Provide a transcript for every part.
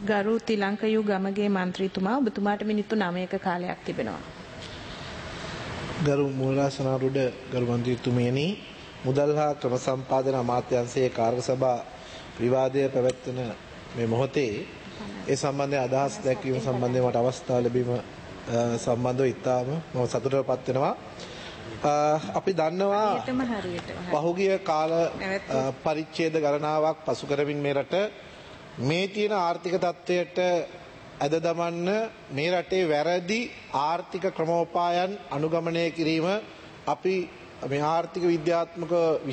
ගරු තිලංකයු ගමගේ මන්ත්‍රීතුමා ඔබතුමාට මිනිත්තු 9ක කාලයක් තිබෙනවා. ගරු මූලාසනාරූඪ ගරු මන්ත්‍රීතුමියනි, මුදල් හා ක්‍රම සම්පාදන අමාත්‍යාංශයේ කාර්ය සභා විවාදය පැවැත්වෙන මේ මොහොතේ ඒ සම්බන්ධයෙන් අදහස් දැක්වීම සම්බන්ධයෙන් මට අවස්ථාව ලැබීම සම්බන්ධව ඉතාම මම සතුටටපත් වෙනවා. අපි දන්නවා පහුගිය කාල පරිච්ඡේද ගණනාවක් පසු කරමින් මේ රට මේ තියෙන ආර්ථික තත්ත්වයට ඇද දමන්න මේ රටේ වැරදි ආර්ථික ක්‍රමෝපායන් අනුගමනය කිරීම අපි මේ ආර්ථික විද්‍යාත්මක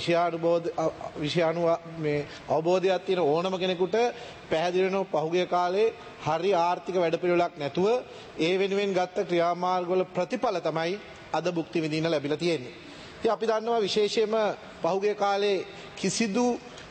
අවබෝධයක් තියෙන ඕනම කෙනෙකුට පැහැදිලි වෙන පහුගිය කාලේ හරි ආර්ථික වැඩපිළිවෙලක් නැතුව ඒ වෙනුවෙන් ගත්ත ක්‍රියාමාර්ගවල ප්‍රතිඵල තමයි අද භුක්ති විඳින්න ලැබිලා තියෙන්නේ. ඉතින් අපි දන්නවා විශේෂයෙන්ම පහුගිය කාලේ කිසිදු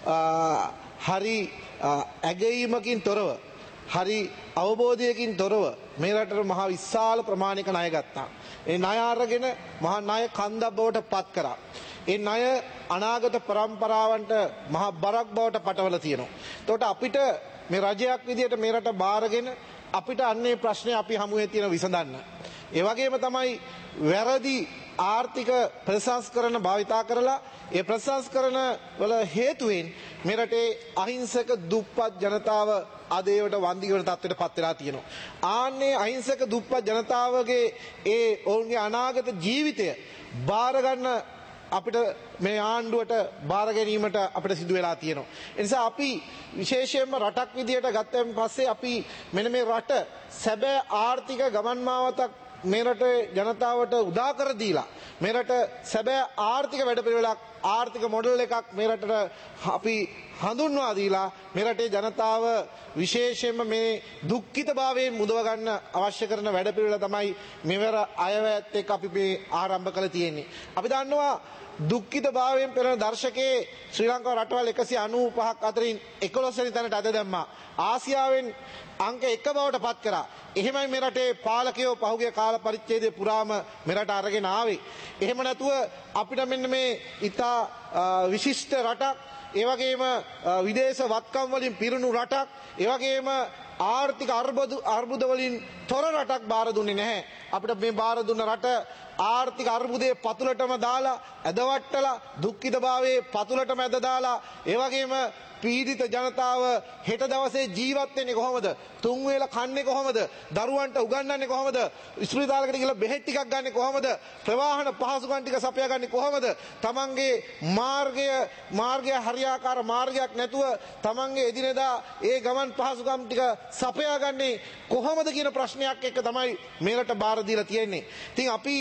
හරි ඇගයීමකින් තොරව හරි අවබෝධයකින් තොරව මේ රටට මහා විශාල ප්‍රමාණයක ණය ගත්තා. ඒ ණය අරගෙන මහා ණය කන්දක් බවට පත් කරා. ඒ ණය අනාගත પરම්පරාවන්ට මහා බරක් බවට පටවලා තියෙනවා. එතකොට අපිට මේ රජයක් විදියට මේ රට බාරගෙන අපිට අන්නේ ප්‍රශ්නේ අපි හමුවේ තියෙන විසඳන්න. ඒ වගේම තමයි වැරදි ආර්ථික ප්‍රසංස්කරණ භාවිතා කරලා ඒ ප්‍රසංස්කරණ වල හේතුවෙන් මේ රටේ අහිංසක දුප්පත් ජනතාව අද ඒවට වන්දි කරන තත්ත්වයට පත් වෙලා තියෙනවා. ආන්නේ අහිංසක දුප්පත් ජනතාවගේ ඒ ඔවුන්ගේ අනාගත ජීවිතය බාර ගන්න අපිට මේ ආණ්ඩුවට බාර ගැනීමට අපිට සිදු වෙලා තියෙනවා. ඒ නිසා අපි විශේෂයෙන්ම රටක් විදියට ගත්තන් පස්සේ අපි මෙන්න මේ රට සැබෑ ආර්ථික ගමන් මාවතක් මේ රටේ ජනතාවට උදා කර දීලා මේ රට සැබෑ ආර්ථික වැඩපිළිවෙලක් ආර්ථික මොඩල් එකක් මේ රටට අපි හඳුන්වා දීලා මේ රටේ ජනතාව විශේෂයෙන්ම මේ දුක්ඛිතභාවයෙන් මුදව ගන්න අවශ්‍ය කරන වැඩපිළිවෙල තමයි මෙවර අයවැයත් එක්ක අපි මේ ආරම්භ කළ තියෙන්නේ. අපි දන්නවා දුක්ඛිතභාවයෙන් පෙළෙන දර්ශකයේ ශ්‍රී ලංකාව රටවල් 195ක් අතරින් 11 වෙනි තැනට අද දැම්මා. ආසියාවෙන් අංක 1 බවට පත් කරා. එහෙමයි මේ රටේ පාලකයෝ පහුගිය කාල පරිච්ඡේදය පුරාම මේ රට අරගෙන ආවේ. එහෙම නැතුව අපිට මෙන්න මේ ඉතා විශිෂ්ට රටක්, ඒ වගේම විදේශ වත්කම් වලින් පිරුණු රටක්, ඒ වගේම ආර්ථික අර්බුද වලින් තොර රටක් බාර දුන්නේ නැහැ. අපිට මේ බාර දුන්න රට ආර්ථික අර්බුදයේ පතුලටම දාලා ඇදවට්ටලා දුක්ඛිතභාවයේ පතුලටම ඇද දාලා ඒ වගේම පීඩිත ජනතාව හෙට දවසේ ජීවත් වෙන්නේ කොහොමද? තුන් වේල කන්නේ කොහොමද? දරුවන්ට උගන්වන්නේ කොහොමද? ස්පිරිතාලයකට ගිහලා බෙහෙත් ටිකක් ගන්නෙ කොහොමද? ප්‍රවාහන පහසුකම් ටික සපයා ගන්නෙ කොහොමද? තමන්ගේ මාර්ගය හරියාකාර මාර්ගයක් නැතුව තමන්ගේ එදිනෙදා ඒ ගමන් පහසුකම් ටික සපයා ගන්නේ කොහොමද කියන ප්‍රශ්නයක් එක්ක තමයි මේකට බාර දීලා තියෙන්නේ. ඉතින් අපි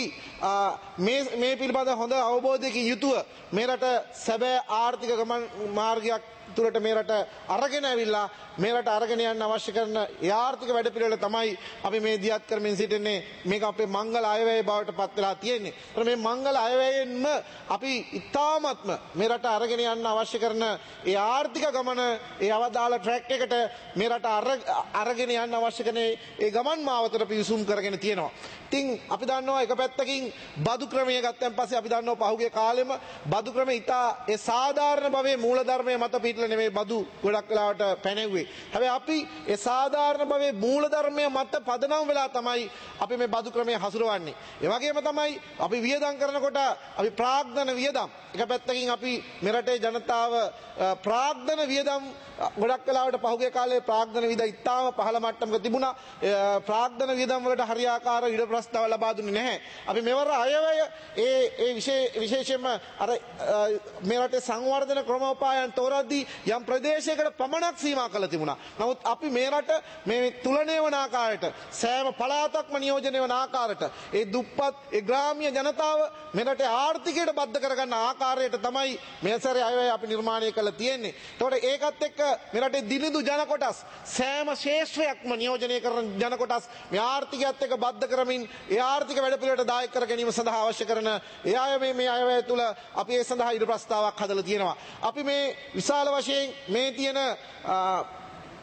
මේ පිළිබඳ හොඳ අවබෝධයකින් යුතුව මේ රට සැබෑ ආර්ථික ගමන් මාර්ගයක් තුරට මේ රට අරගෙන ඇවිල්ලා මේ රට අරගෙන යන්න අවශ්‍ය කරන ඒ ආර්ථික වැඩපිළිවෙල තමයි අපි මේ දියත් කරමින් සිටින්නේ. මේක අපේ මංගල අයවැය බවට පත් වෙලා තියෙන්නේ. මේ මංගල අයවැයෙන්ම අපි ඉතාමත්ම මේ රට අරගෙන යන්න අවශ්‍ය කරන ඒ ආර්ථික ගමන ඒ අවදාළ ට්‍රැක් එකට මේ රට අරගෙන යන්න අවශ්‍ය කරන ඒ ගමන් මාවතට පිවිසුම් කරගෙන තියෙනවා. ඉතින් අපි දන්නවා එක පැත්තකින් බදු ක්‍රමය ගත්තන් පස්සේ අපි දන්නවා පහුගිය කාලෙම බදු ක්‍රමය ඉතා ඒ සාධාරණ භවයේ මූලධර්මයේ මත පිටලා නෙමෙයි බදු ගොඩක් වෙලාවට පැනෙව්වේ. හැබැයි අපි ඒ සාධාරණ භවයේ මූලධර්මයේ මත පදනම් වෙලා තමයි අපි මේ බදු ක්‍රමය හසුරවන්නේ. ඒ වගේම තමයි අපි වියදම් කරනකොට අපි ප්‍රාග්ධන වියදම් එක පැත්තකින් අපි මේ රටේ ජනතාව ප්‍රාග්ධන වියදම් ගොඩක් වෙලාවට පහුගිය කාලේ ප්‍රාග්ධන වියදම් ඉතාම පහළ මට්ටමක තිබුණා. ප්‍රාග්ධන වියදම් වලට හරියාකාර ඉඩ ප්‍රස්තාව ලබා දුන්නේ නැහැ. අපි මෙවර අයවැය ඒ විශේෂයෙන්ම අර මේ රටේ සංවර්ධන ක්‍රමෝපායන් තෝරද්දී යම් ප්‍රදේශයකට පමණක් සීමා කළ තිබුණා. නමුත් අපි මේ රට මේ තුලණය වන ආකාරයට සෑම පළාතක්ම නියෝජනය වන ආකාරයට ඒ දුප්පත් ඒ ග්‍රාමීය ජනතාව මේ රටේ ආර්ථිකයට බද්ධ කරගන්න ආකාරයට තමයි මේ සැරේ අයවැය අපි නිර්මාණය කළා තියෙන්නේ. ඒතකොට ඒකත් එක්ක මේ රටේ දිනිදු ජන කොටස් සෑම ශේෂ්ත්‍රයක්ම නියෝජනය කරන ජන කොටස් මේ ආර්ථිකයත් එක්ක බද්ධ කරමින් ඒ ආර්ථික වැඩපිළිවෙලට දායක කර ගැනීම සඳහා අවශ්‍ය කරන ඒ අය මේ අයවැය තුල අපි ඒ සඳහා ඉදිරි ප්‍රස්තාවක් හදලා තියෙනවා. අපි මේ විශාල වශයෙන් මේ තියෙන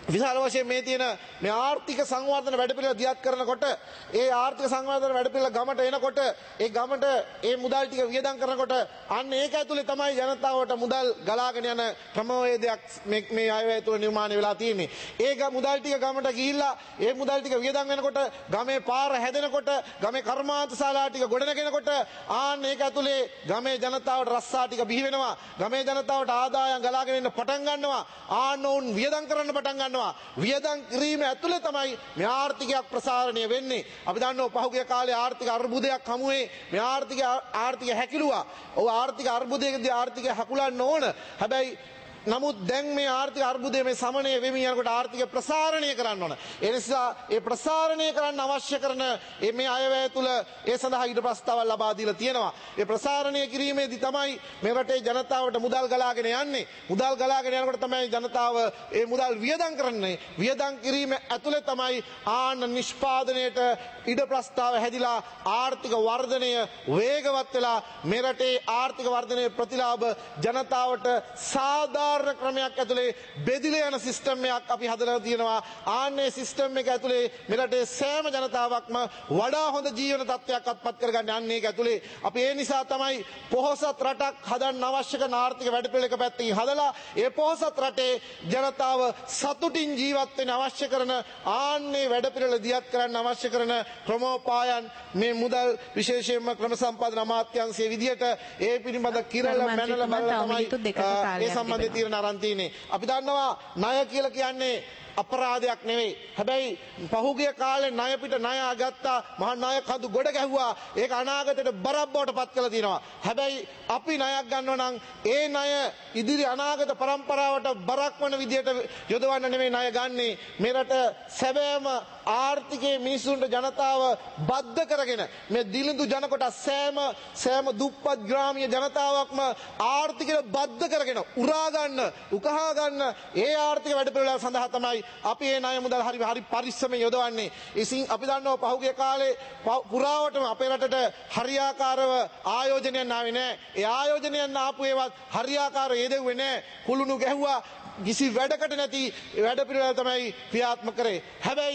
විශාල වශයෙන් මේ තියෙන මේ ආර්ථික සංවර්ධන වැඩපිළිවෙල දියත් කරනකොට ඒ ආර්ථික සංවර්ධන වැඩපිළිවෙල ගමට එනකොට ඒ ගමට ඒ මුදල් ටික වියදම් කරනකොට අන්න ඒක ඇතුලේ තමයි ජනතාවට මුදල් ගලාගෙන යන ක්‍රමවේදයක් මේ අයවැය තුළ නිර්මාණය වෙලා තියෙන්නේ. ඒ මුදල් ටික ගමට ගිහිල්ලා ඒ මුදල් ටික වියදම් වෙනකොට ගමේ පාර හැදෙනකොට ගමේ කර්මාන්ත ශාලා ටික ගොඩනගෙනකොට ආන්න ඒක ඇතුලේ ගමේ ජනතාවට රස්සා ටික බිහි වෙනවා. ගමේ ජනතාවට ආදායම් ගලාගෙන එන්න පටන් ගන්නවා. ආන්න උන් වියදම් කරන්න පටන් ගන්නවා. වියදම් කිරීම ඇතුලේ තමයි මේ ආර්ථිකයක් ප්‍රසාරණය වෙන්නේ. අපි දන්නවා පහුගිය කාලේ ආර්ථික අර්බුදයක් හමුවේ මේ ආර්ථික හැකිලුවා. ඔව් ආර්ථික අර්බුදයකදී ආර්ථිකය හකුලන්න ඕන. හැබැයි නමුත් දැන් මේ ආර්ථික අර්බුදයේ මේ සමනය වෙමින් යනකොට ආර්ථික ප්‍රසාරණය කරන්න ඕන. ඒ නිසා ඒ ප්‍රසාරණය කරන්න අවශ්‍ය කරන මේ අයවැය තුල ඒ සඳහා ඊට ප්‍රස්තාවල් ලබා දීලා තියෙනවා. ඒ ප්‍රසාරණය කිරීමේදී තමයි මේ රටේ ජනතාවට මුදල් ගලාගෙන යන්නේ. මුදල් ගලාගෙන යනකොට තමයි ජනතාව ඒ මුදල් වියදම් කරන්නේ. වියදම් කිරීම ඇතුලේ තමයි ආන්න නිෂ්පාදනයේට ඊට ප්‍රස්තාව හැදිලා ආර්ථික වර්ධනය වේගවත් වෙලා මේ රටේ ආර්ථික වර්ධනයේ ප්‍රතිලාභ ජනතාවට සාදා ක්‍රමයක් ඇතුලේ බෙදිලා යන සිස්ටම් එකක් අපි හදලා තියෙනවා. ආන්නේ සිස්ටම් එක ඇතුලේ මෙරටේ සෑම ජනතාවක්ම වඩා හොඳ ජීවන තත්ත්වයක් අත්පත් කරගන්න යන්නේ ඒක ඇතුලේ. අපි ඒ නිසා තමයි පොහොසත් රටක් හදන්න අවශ්‍ය කරන ආර්ථික වැඩපිළිවෙල එක පැත්තකින් හදලා ඒ පොහොසත් රටේ ජනතාව සතුටින් ජීවත් වෙන්න අවශ්‍ය කරන ආන්නේ වැඩපිළිවෙල දියත් කරන්න අවශ්‍ය කරන ක්‍රමෝපායන් මේ මුදල් විශේෂයෙන්ම ක්‍රම සම්පාදන අමාත්‍යාංශයේ විදියට ඒ පිළිබඳ කිරල මැනල බලලා තමයි ඒ සම්බන්ධ තීරණ අරන් තියෙන්නේ. අපි දන්නවා ණය කියලා කියන්නේ අපරාධයක් නෙවෙයි. හැබැයි පහුගිය කාලේ ණය පිට ණය ගත්තා මහා ණය කඳු ගොඩ ගැහුවා. ඒක අනාගතයට බරක් බවට පත් කරලා තියෙනවා. හැබැයි අපි ණයක් ගන්නව නම් ඒ ණය ඉදිරි අනාගත પરම්පරාවට බරක් වන විදියට යොදවන්න නෙවෙයි ණය ගන්නේ. මේ රට සැබෑම ආර්ථිකයේ මිනිසුන්ට ජනතාව බද්ධ කරගෙන මේ දිලිඳු ජන කොටස් සෑම දුප්පත් ග්‍රාමීය ජනතාවක්ම ආර්ථිකයට බද්ධ කරගෙන උරා ගන්න උකහා ගන්න ඒ ආර්ථික වැඩපිළිවෙල සඳහා තමයි අපි මේ ණය මුදල් හරි පරිස්සමෙන් යොදවන්නේ. ඉතින් අපි දන්නවා පහුගිය කාලේ පුරාවටම අපේ රටට හරියාකාරව ආයෝජනයක් ආවේ නැහැ. ඒ ආයෝජනයන් ආපු ඒවත් හරියාකාරව යෙදුවේ නැහැ. කුළුණු ගැහුවා කිසි වැඩකට නැති වැඩ පිළිවෙල තමයි ක්‍රියාත්මක කරේ. හැබැයි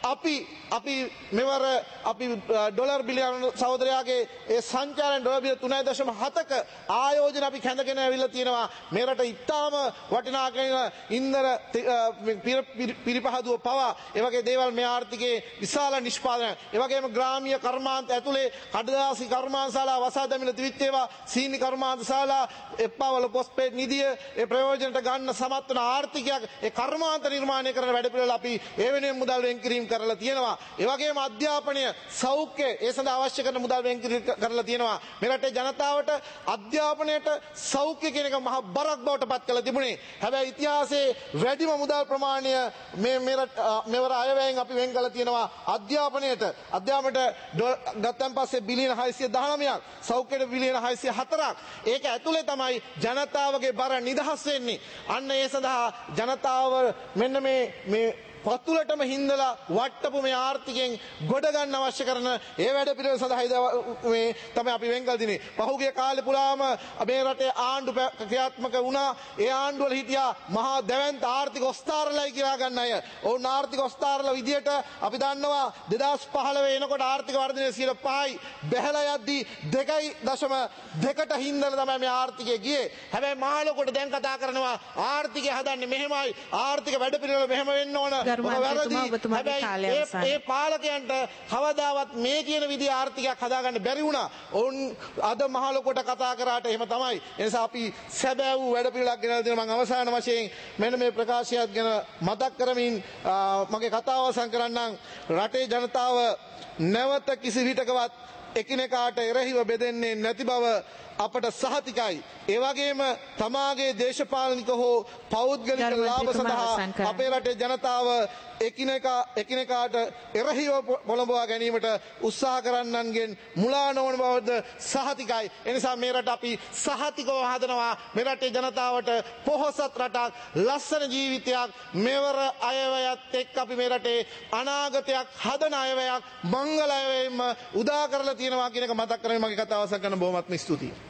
අපි මෙවර අපි ඩොලර් බිලියන සහෝදරයාගේ ඒ සංචාරන ඩොලර් බිලියන 3.7ක ආයෝජන අපි කැඳගෙන ඇවිල්ලා තියෙනවා. මේ රට ඉතාම වටිනා කියන ඉන්ධන පිරිපහදුව පවා ඒ වගේ දේවල් මේ ආර්ථිකයේ විශාල නිෂ්පාදනය. ඒ වගේම ග්‍රාමීය කර්මාන්ත ඇතුලේ කඩදාසි කර්මාන්ත ශාලා වසා දැමිලා තිබිත් ඒවා සීනි කර්මාන්ත ශාලා එප්පාවල පොස්පේට් නිදිය ඒ ප්‍රයෝජනට ගන්න සමත් වන ආර්ථිකයක් ඒ කර්මාන්ත නිර්මාණය කරන වැඩ පිළිවෙල අපි ඒ වෙනුවෙන් මුදල් වෙන් කිරීම කරලා තියෙනවා. ඒ වගේම අධ්‍යාපනය සෞඛ්‍ය ඒ සඳහා අවශ්‍ය කරන මුදල් වෙන් කරලා තියෙනවා. මේ රටේ ජනතාවට අධ්‍යාපනයට සෞඛ්‍ය කියන එක මහ බරක් බවට පත් කරලා තිබුණේ. හැබැයි ඉතිහාසයේ වැඩිම මුදල් ප්‍රමාණය මෙවර අයවැයෙන් අපි වෙන් කරලා තියෙනවා අධ්‍යාපනයට ගත්තන් පස්සේ බිලියන 619ක් සෞඛ්‍යයට බිලියන 604ක්. ඒක ඇතුලේ තමයි ජනතාවගේ බර නිදහස් වෙන්නේ. අන්න ඒ සඳහා ජනතාව මෙන්න මේ පතුලටම හින්දලා වට්ටපු මේ ආර්ථිකයෙන් ගොඩ ගන්න අවශ්‍ය කරන ඒ වැඩ පිළිවෙල සඳහා මේ තමයි අපි වෙන් කළ දිනේ. පහුගිය කාලේ පුරාම මේ රටේ ආණ්ඩු ක්‍රියාත්මක වුණා. ඒ ආණ්ඩු වල හිටියා මහා දැවැන්ත ආර්ථික ඔස්තාරලයි කියලා ගන්න අය. ඔවුන් ආර්ථික ඔස්තාරල විදියට අපි දන්නවා 2015 එනකොට ආර්ථික වර්ධනය 5යි බැහැලා යද්දී 2.2ට හින්දලා තමයි මේ ආර්ථිකය ගියේ. හැබැයි මහලොකුට දැන් කතා කරනවා ආර්ථිකය හදන්නේ මෙහෙමයි ආර්ථික වැඩ පිළිවෙල මෙහෙම වෙන්න ඕන. ඒ පාලකයන්ට කවදාවත් මේ කියන විදිහ ආර්ථිකයක් හදාගන්න බැරි වුණා. ඔවුන් අද මහලොකුට කතා කරාට එහෙම තමයි. ඒ නිසා අපි සැබෑ වූ වැඩ පිළිවෙලක් ගෙනල්ලා දෙන මම අවසාන වශයෙන් මෙන්න මේ ප්‍රකාශයත් ගැන මතක් කරමින් මගේ කතාව අවසන් කරන්නම්. රටේ ජනතාව නැවත කිසි විටකවත් එකිනෙකාට එරෙහිව බෙදෙන්නේ නැති බව අපට සහතිකයි. ඒ වගේම තමාගේ දේශපාලනික හෝ පෞද්ගලික ලාභ සඳහා අපේ රටේ ජනතාව එකිනෙකාට එරෙහිව පොළඹවා ගැනීමට උත්සාහ කරන්නන්ගෙන් මුලා නොවන බවද සහතිකයි. එනිසා මේ රට අපි සහතිකව හදනවා. මේ රටේ ජනතාවට පොහොසත් රටක් ලස්සන ජීවිතයක් මෙවර අයවැයත් එක්ක අපි මේ රටේ අනාගතයක් හදන අයවැයක් මංගල අයවැයෙන්ම උදා කරලා තියෙනවා කියන එක මතක් කරගෙන මගේ කතාව අවසන් කරන බොහොමත්ම ස්තුතියි.